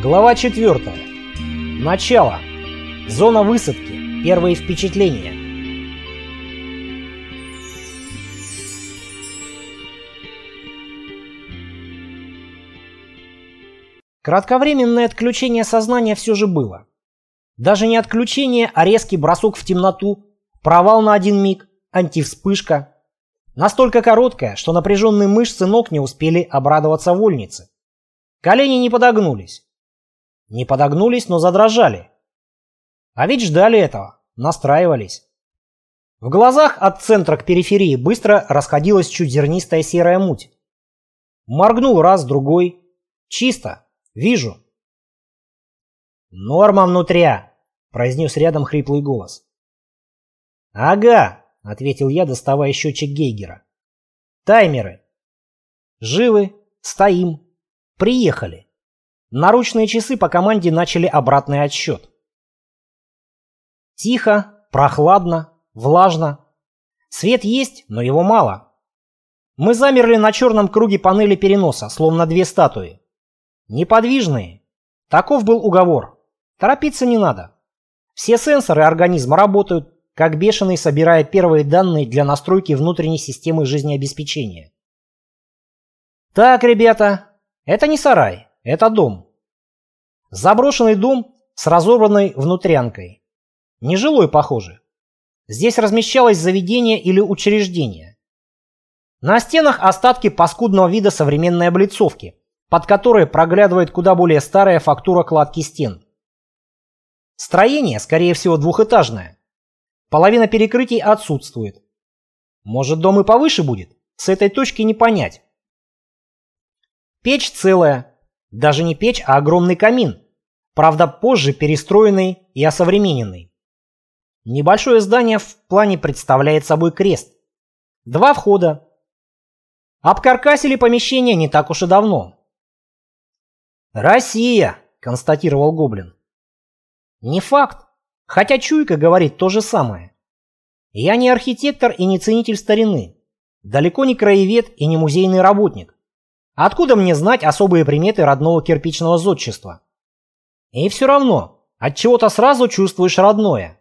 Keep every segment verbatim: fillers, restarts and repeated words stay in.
Глава четвертая. Начало. Зона высадки. Первые впечатления. Кратковременное отключение сознания все же было. Даже не отключение, а резкий бросок в темноту, провал на один миг, антивспышка. Настолько короткая, что напряженные мышцы ног не успели обрадоваться вольнице. Колени не подогнулись. Не подогнулись, но задрожали. А ведь ждали этого, настраивались. В глазах от центра к периферии быстро расходилась чуть зернистая серая муть. Моргнул раз, другой. Чисто. Вижу. «Норма внутря», — произнес рядом хриплый голос. «Ага», — ответил я, доставая счетчик Гейгера. «Таймеры. Живы. Стоим. Приехали». Наручные часы по команде начали обратный отсчет. Тихо, прохладно, влажно. Свет есть, но его мало. Мы замерли на черном круге панели переноса, словно две статуи. Неподвижные. Таков был уговор. Торопиться не надо. Все сенсоры организма работают, как бешеные, собирая первые данные для настройки внутренней системы жизнеобеспечения. Так, ребята, это не сарай. Это дом. Заброшенный дом с разорванной внутрянкой. Нежилой, похоже. Здесь размещалось заведение или учреждение. На стенах остатки паскудного вида современной облицовки, под которой проглядывает куда более старая фактура кладки стен. Строение, скорее всего, двухэтажное. Половина перекрытий отсутствует. Может, дом и повыше будет? С этой точки не понять. Печь целая. Даже не печь, а огромный камин. Правда, позже перестроенный и осовремененный. Небольшое здание в плане представляет собой крест. Два входа. Обкаркасили помещение не так уж и давно. «Россия», — констатировал Гоблин. Не факт, хотя чуйка говорит то же самое. Я не архитектор и не ценитель старины. Далеко не краевед и не музейный работник. Откуда мне знать особые приметы родного кирпичного зодчества? И все равно, от чего-то сразу чувствуешь родное.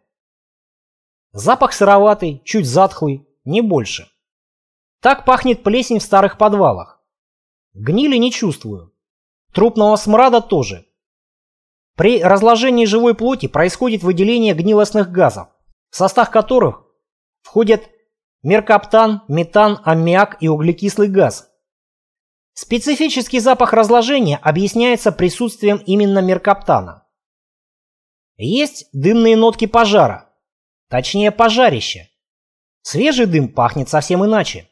Запах сыроватый, чуть затхлый, не больше. Так пахнет плесень в старых подвалах. Гнили не чувствую. Трупного смрада тоже. При разложении живой плоти происходит выделение гнилостных газов, в состав которых входят меркаптан, метан, аммиак и углекислый газ. Специфический запах разложения объясняется присутствием именно меркаптана. Есть дымные нотки пожара, точнее пожарища. Свежий дым пахнет совсем иначе.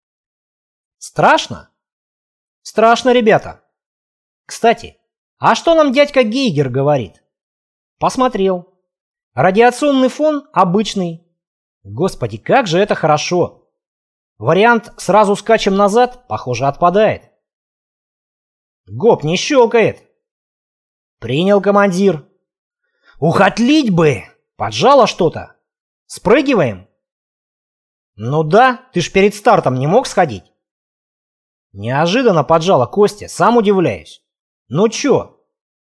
Страшно? Страшно, ребята. Кстати, а что нам дядька Гейгер говорит? Посмотрел. Радиационный фон обычный. Господи, как же это хорошо. Вариант «сразу скачем назад» похоже отпадает. Гоп не щелкает. Принял, командир. Ух, отлить бы! Поджало что-то. Спрыгиваем? Ну да, ты ж перед стартом не мог сходить? Неожиданно поджало, Костя, сам удивляюсь. Ну чё?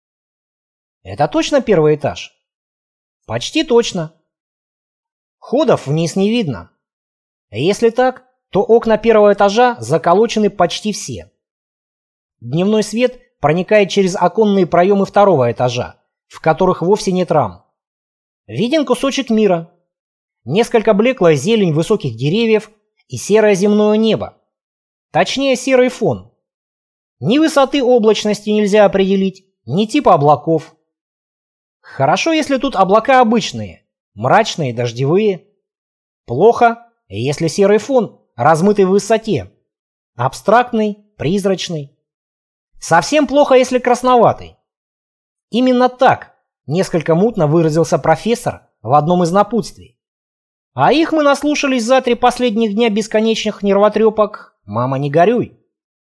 Это точно первый этаж? Почти точно. Ходов вниз не видно. Если так, то окна первого этажа заколочены почти все. Дневной свет проникает через оконные проемы второго этажа, в которых вовсе нет рам. Виден кусочек мира. Несколько блеклая зелень высоких деревьев и серое земное небо. Точнее, серый фон. Ни высоты облачности нельзя определить, ни типа облаков. Хорошо, если тут облака обычные, мрачные, дождевые. Плохо, если серый фон размытый в высоте, абстрактный, призрачный. Совсем плохо, если красноватый. Именно так несколько мутно выразился профессор в одном из напутствий. А их мы наслушались за три последних дня бесконечных нервотрепок. Мама, не горюй.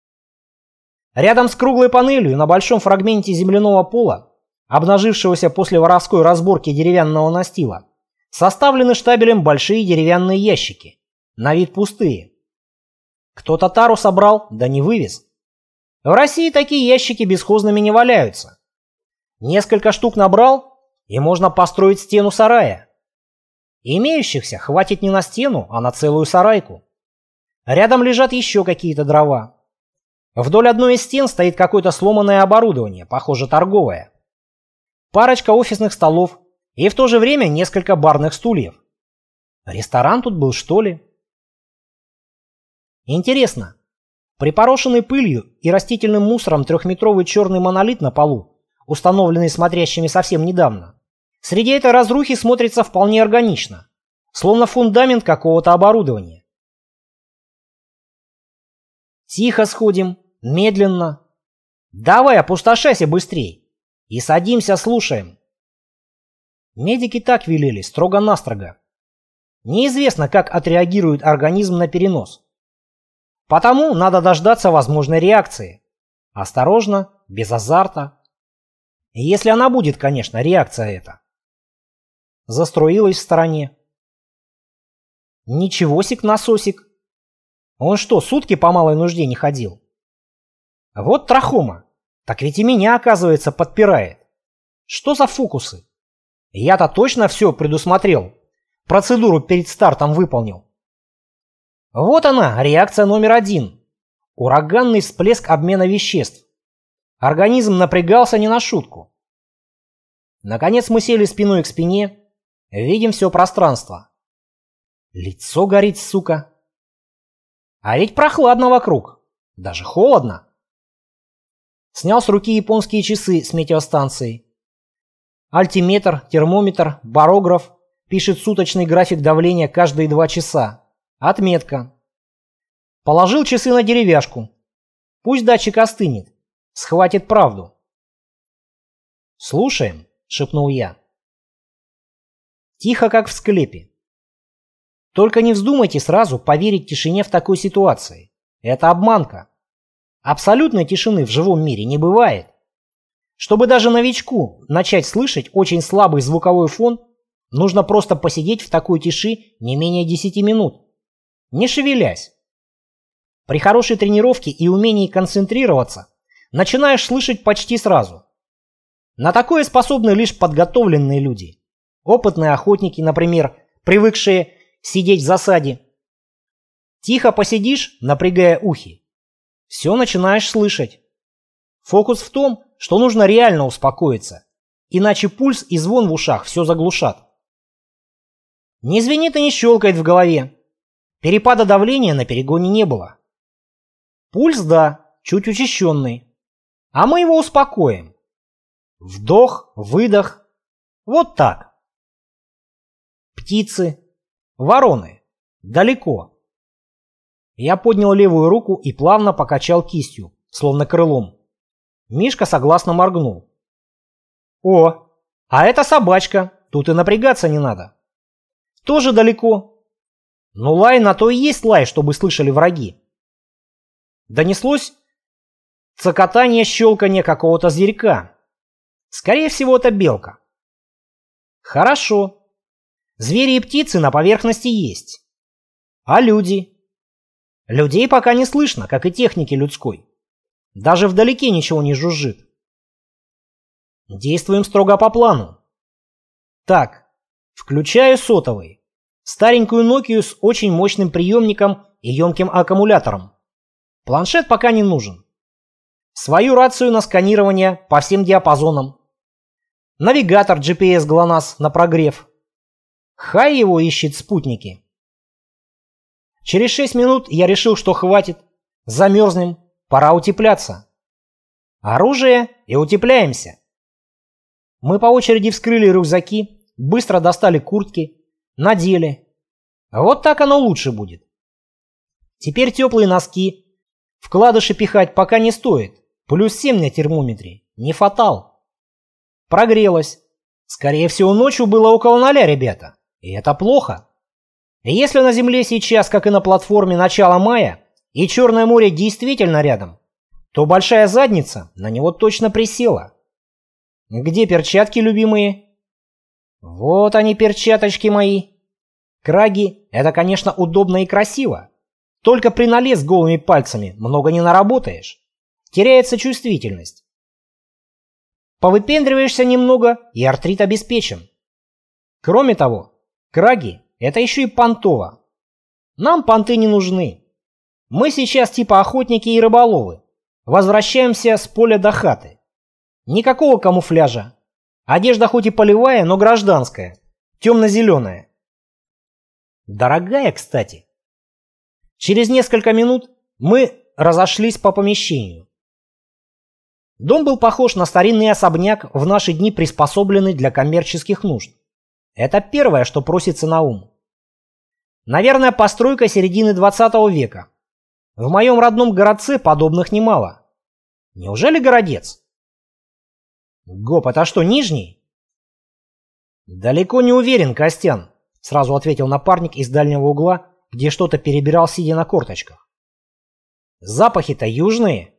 Рядом с круглой панелью на большом фрагменте земляного пола, обнажившегося после воровской разборки деревянного настила, составлены штабелем большие деревянные ящики, на вид пустые. Кто-то тару собрал, да не вывез. В России такие ящики бесхозными не валяются. Несколько штук набрал, и можно построить стену сарая. Имеющихся хватит не на стену, а на целую сарайку. Рядом лежат еще какие-то дрова. Вдоль одной из стен стоит какое-то сломанное оборудование, похоже, торговое. Парочка офисных столов и в то же время несколько барных стульев. Ресторан тут был, что ли? Интересно, припорошенный пылью и растительным мусором трехметровый черный монолит на полу, установленный смотрящими совсем недавно, среди этой разрухи смотрится вполне органично, словно фундамент какого-то оборудования. Тихо сходим, медленно. Давай, опустошайся быстрей. И садимся, слушаем. Медики так велели, строго-настрого. Неизвестно, как отреагирует организм на перенос. Потому надо дождаться возможной реакции. Осторожно, без азарта. Если она будет, конечно, реакция эта. Заструилась в стороне. Ничего-сик насосик. Он что, сутки по малой нужде не ходил? Вот трахома. Так ведь и меня, оказывается, подпирает. Что за фокусы? Я-то точно все предусмотрел. Процедуру перед стартом выполнил. Вот она, реакция номер один. Ураганный всплеск обмена веществ. Организм напрягался не на шутку. Наконец мы сели спиной к спине, видим все пространство. Лицо горит, сука. А ведь прохладно вокруг, даже холодно. Снял с руки японские часы с метеостанцией. Альтиметр, термометр, барограф пишет суточный график давления каждые два часа. Отметка. Положил часы на деревяшку. Пусть датчик остынет, схватит правду. «Слушаем», — шепнул я. Тихо, как в склепе. Только не вздумайте сразу поверить тишине в такой ситуации. Это обманка. Абсолютной тишины в живом мире не бывает. Чтобы даже новичку начать слышать очень слабый звуковой фон, нужно просто посидеть в такой тиши не менее десяти минут, не шевелясь. При хорошей тренировке и умении концентрироваться начинаешь слышать почти сразу. На такое способны лишь подготовленные люди. Опытные охотники, например, привыкшие сидеть в засаде. Тихо посидишь, напрягая ухи. Все начинаешь слышать. Фокус в том, что нужно реально успокоиться, иначе пульс и звон в ушах все заглушат. Не звенит и не щелкает в голове. Перепада давления на перегоне не было. Пульс, да, чуть учащенный. А мы его успокоим. Вдох, выдох. Вот так. Птицы. Вороны. Далеко. Я поднял левую руку и плавно покачал кистью, словно крылом. Мишка согласно моргнул. О, а это собачка. Тут и напрягаться не надо. Тоже далеко. Ну лай на то и есть лай, чтобы слышали враги. Донеслось цокотание, щелканье какого-то зверька. Скорее всего, это белка. Хорошо. Звери и птицы на поверхности есть. А люди? Людей пока не слышно, как и техники людской. Даже вдалеке ничего не жужжит. Действуем строго по плану. Так, включаю сотовый. Старенькую Nokia с очень мощным приемником и емким аккумулятором. Планшет пока не нужен. Свою рацию на сканирование по всем диапазонам. Навигатор джи пи эс ГЛОНАСС на прогрев. Хай его ищет спутники. Через шесть минут я решил, что хватит. Замерзнем. Пора утепляться. Оружие и утепляемся. Мы по очереди вскрыли рюкзаки, быстро достали куртки, надели. Вот так оно лучше будет. Теперь теплые носки. Вкладыши пихать пока не стоит. Плюс семь на термометре. Не фатал. Прогрелось. Скорее всего, ночью было около ноля, ребята. И это плохо. Если на Земле сейчас, как и на платформе, начало мая, и Черное море действительно рядом, то большая задница на него точно присела. Где перчатки, любимые? Вот они, перчаточки мои. Краги — это, конечно, удобно и красиво. Только при налез голыми пальцами много не наработаешь. Теряется чувствительность. Повыпендриваешься немного, и артрит обеспечен. Кроме того, краги – это еще и понтово. Нам понты не нужны. Мы сейчас типа охотники и рыболовы. Возвращаемся с поля до хаты. Никакого камуфляжа. Одежда хоть и полевая, но гражданская. Темно-зеленая. Дорогая, кстати. Через несколько минут мы разошлись по помещению. Дом был похож на старинный особняк, в наши дни приспособленный для коммерческих нужд. Это первое, что просится на ум. Наверное, постройка середины двадцатого века. В моем родном городце подобных немало. Неужели городец? Гоп, это что, Нижний? Далеко не уверен, Костян, сразу ответил напарник из дальнего угла, где что-то перебирал, сидя на корточках. Запахи-то южные.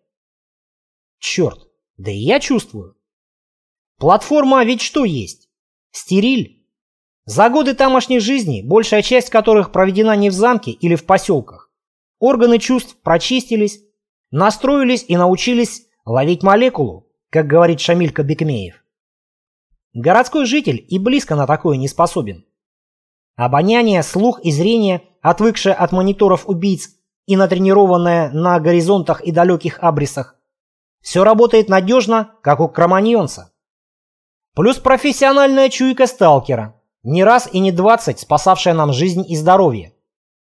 Черт, да и я чувствую. Платформа ведь что есть? Стериль. За годы тамошней жизни, большая часть которых проведена не в замке или в поселках, органы чувств прочистились, настроились и научились ловить молекулу, как говорит Шамилька Бекмеев. Городской житель и близко на такое не способен. Обоняние, слух и зрение, отвыкшее от мониторов убийц и натренированное на горизонтах и далеких абрисах, все работает надежно, как у кроманьонца. Плюс профессиональная чуйка сталкера, не раз и не двадцать спасавшая нам жизнь и здоровье.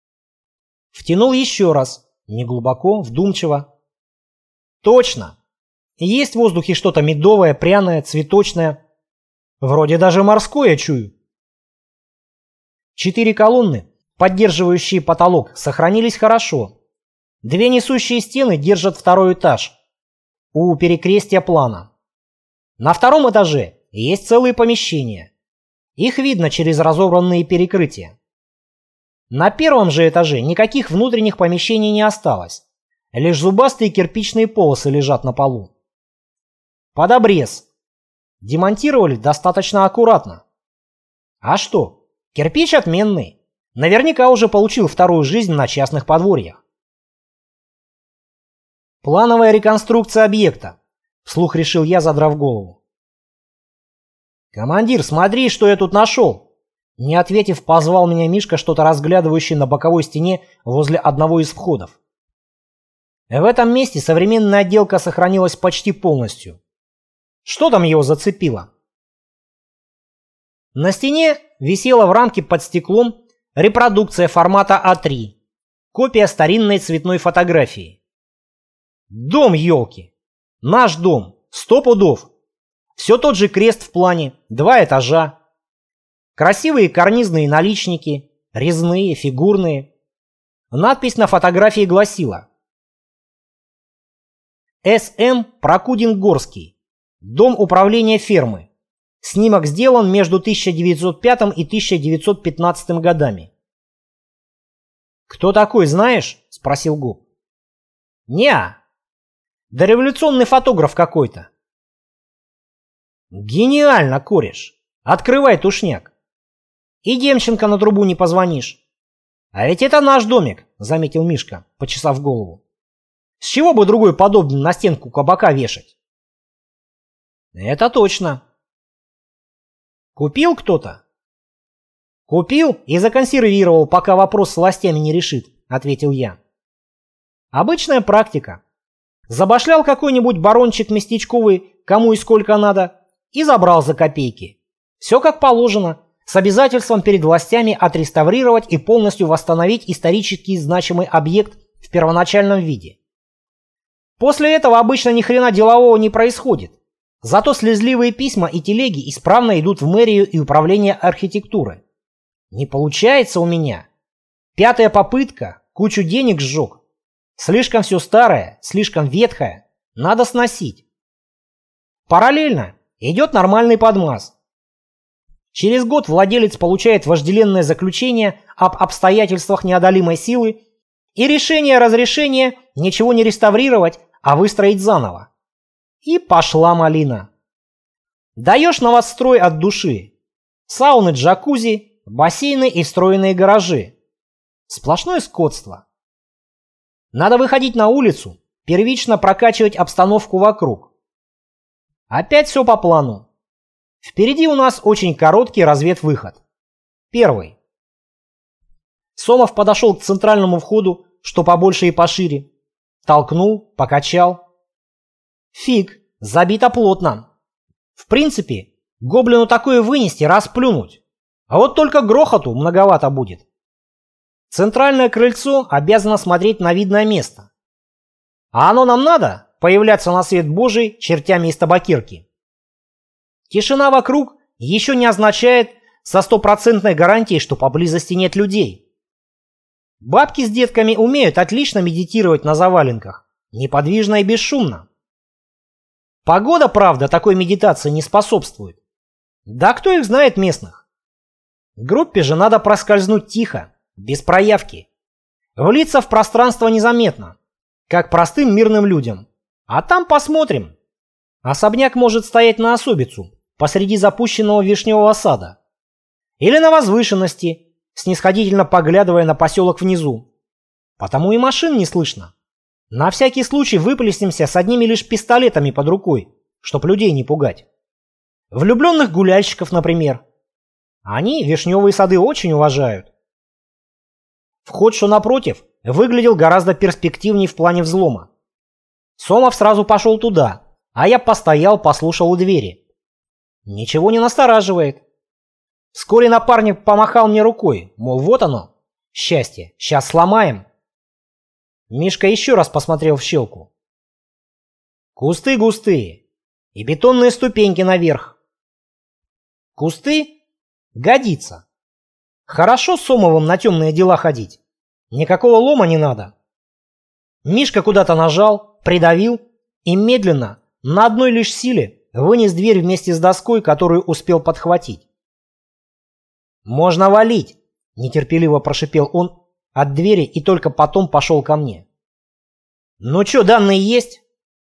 Втянул еще раз, неглубоко, вдумчиво. Точно. Есть в воздухе что-то медовое, пряное, цветочное. Вроде даже морское чую. Четыре колонны, поддерживающие потолок, сохранились хорошо. Две несущие стены держат второй этаж. У перекрестия плана. На втором этаже есть целые помещения. Их видно через разобранные перекрытия. На первом же этаже никаких внутренних помещений не осталось. Лишь зубастые кирпичные полосы лежат на полу. Под обрез. Демонтировали достаточно аккуратно. А что? Кирпич отменный. Наверняка уже получил вторую жизнь на частных подворьях. Плановая реконструкция объекта. Вслух решил я, задрав голову. «Командир, смотри, что я тут нашел!» Не ответив, позвал меня Мишка, что-то разглядывающий на боковой стене возле одного из входов. В этом месте современная отделка сохранилась почти полностью. Что там его зацепило? На стене висела в рамке под стеклом репродукция формата а три, копия старинной цветной фотографии. Дом, елки! Наш дом, сто пудов. Все тот же крест в плане, два этажа. Красивые карнизные наличники, резные, фигурные. Надпись на фотографии гласила: эс эм Прокудин-Горский. Дом управления фермы. Снимок сделан между тысяча девятьсот пятым и тысяча девятьсот пятнадцатым годами. «Кто такой, знаешь?» – спросил Губ. «Не-а. Дореволюционный фотограф какой-то». «Гениально, кореш. Открывай тушняк. И Демченко на трубу не позвонишь». «А ведь это наш домик», – заметил Мишка, почесав голову. «С чего бы другой подобный на стенку кабака вешать?» «Это точно». «Купил кто-то?» «Купил и законсервировал, пока вопрос с властями не решит», — ответил я. «Обычная практика. Забашлял какой-нибудь барончик местечковый, кому и сколько надо, и забрал за копейки. Все как положено, с обязательством перед властями отреставрировать и полностью восстановить исторически значимый объект в первоначальном виде. После этого обычно ни хрена делового не происходит. Зато слезливые письма и телеги исправно идут в мэрию и управление архитектуры. Не получается у меня. Пятая попытка, кучу денег сжег. Слишком все старое, слишком ветхое. Надо сносить. Параллельно идет нормальный подмаз. Через год владелец получает вожделенное заключение об обстоятельствах неодолимой силы и решение разрешения ничего не реставрировать, а выстроить заново. И пошла малина. Даешь новострой от души. Сауны, джакузи, бассейны и встроенные гаражи. Сплошное скотство. Надо выходить на улицу, первично прокачивать обстановку вокруг. Опять все по плану. Впереди у нас очень короткий разведвыход. Первый. Сомов подошел к центральному входу, что побольше и пошире. Толкнул, покачал. Фиг, забито плотно. В принципе, гоблину такое вынести, расплюнуть. А вот только грохоту многовато будет. Центральное крыльцо обязано смотреть на видное место. А оно нам надо появляться на свет Божий чертями из табакерки. Тишина вокруг еще не означает со стопроцентной гарантией, что поблизости нет людей. Бабки с детками умеют отлично медитировать на заваленках, неподвижно и бесшумно. Погода, правда, такой медитации не способствует. Да кто их знает местных? Группе же надо проскользнуть тихо, без проявки. Влиться в пространство незаметно, как простым мирным людям. А там посмотрим. Особняк может стоять на особицу, посреди запущенного вишневого сада. Или на возвышенности, снисходительно поглядывая на поселок внизу. Потому и машин не слышно. На всякий случай выплеснемся с одними лишь пистолетами под рукой, чтоб людей не пугать. Влюбленных гуляльщиков, например. Они вишневые сады очень уважают. Вход, что напротив, выглядел гораздо перспективнее в плане взлома. Сомов сразу пошел туда, а я постоял, послушал у двери. Ничего не настораживает. Вскоре напарник помахал мне рукой, мол, вот оно, счастье, сейчас сломаем. Мишка еще раз посмотрел в щелку. Кусты густые и бетонные ступеньки наверх. Кусты? Годится. Хорошо с Сомовым на темные дела ходить. Никакого лома не надо. Мишка куда-то нажал, придавил и медленно, на одной лишь силе, вынес дверь вместе с доской, которую успел подхватить. «Можно валить!» – нетерпеливо прошипел он от двери и только потом пошел ко мне. «Ну чё, данные есть?»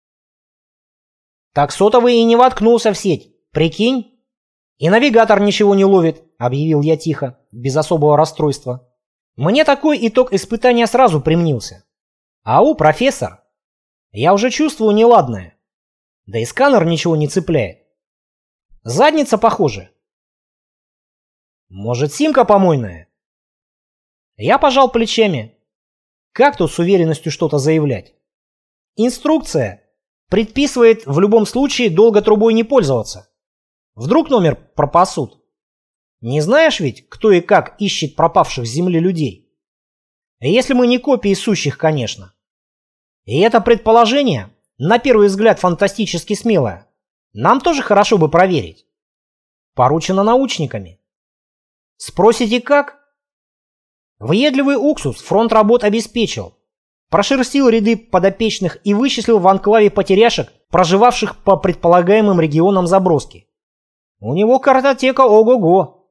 «Так сотовый и не воткнулся в сеть, прикинь? И навигатор ничего не ловит», – объявил я тихо, без особого расстройства. Мне такой итог испытания сразу примнился. «Ау, профессор! Я уже чувствую неладное. Да и сканер ничего не цепляет. Задница, похоже. Может, симка помойная?» Я пожал плечами. Как тут с уверенностью что-то заявлять? Инструкция предписывает в любом случае долго трубой не пользоваться. Вдруг номер пропасут. Не знаешь ведь, кто и как ищет пропавших с земли людей? Если мы не копии сущих, конечно. И это предположение, на первый взгляд, фантастически смелое. Нам тоже хорошо бы проверить. Поручено научниками. Спросите, как? Въедливый уксус фронт работ обеспечил. Прошерстил ряды подопечных и вычислил в анклаве потеряшек, проживавших по предполагаемым регионам заброски. У него картотека ого-го.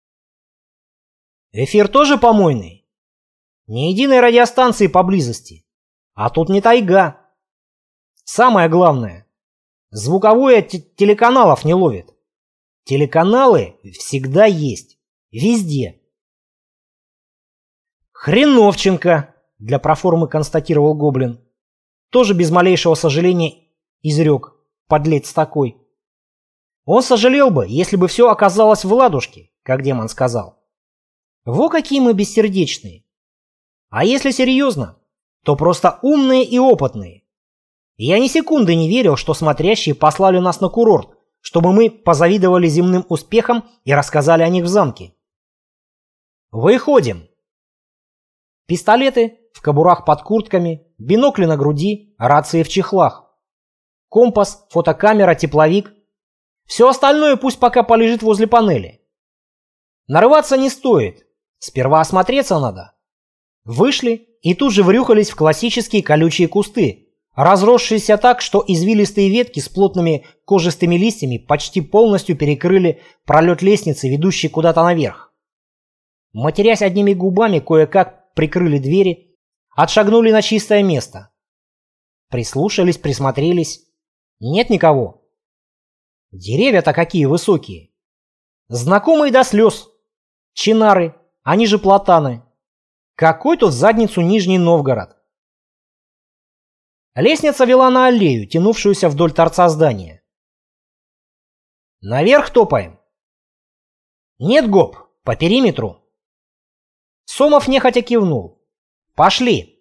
Эфир тоже помойный. Ни единой радиостанции поблизости. А тут не тайга. Самое главное, звуковое телеканалов не ловит. Телеканалы всегда есть. Везде. Хреновченко, для проформы констатировал гоблин. Тоже без малейшего сожаления изрек, подлец такой. Он сожалел бы, если бы все оказалось в ладушке, как демон сказал. Во какие мы бессердечные. А если серьезно, то просто умные и опытные. Я ни секунды не верил, что смотрящие послали нас на курорт, чтобы мы позавидовали земным успехам и рассказали о них в замке. Выходим. Пистолеты в кобурах под куртками, бинокли на груди, рации в чехлах. Компас, фотокамера, тепловик. Все остальное пусть пока полежит возле панели. Нарываться не стоит. Сперва осмотреться надо. Вышли и тут же врюхались в классические колючие кусты, разросшиеся так, что извилистые ветки с плотными кожистыми листьями почти полностью перекрыли пролет лестницы, ведущей куда-то наверх. Матерясь одними губами, кое-как прикрыли двери, отшагнули на чистое место. Прислушались, присмотрелись. Нет никого. Деревья-то какие высокие. Знакомые до слез. Чинары, они же платаны. Какой тут в задницу Нижний Новгород. Лестница вела на аллею, тянувшуюся вдоль торца здания. Наверх топаем? Нет, гоп, по периметру. Сомов нехотя кивнул. Пошли.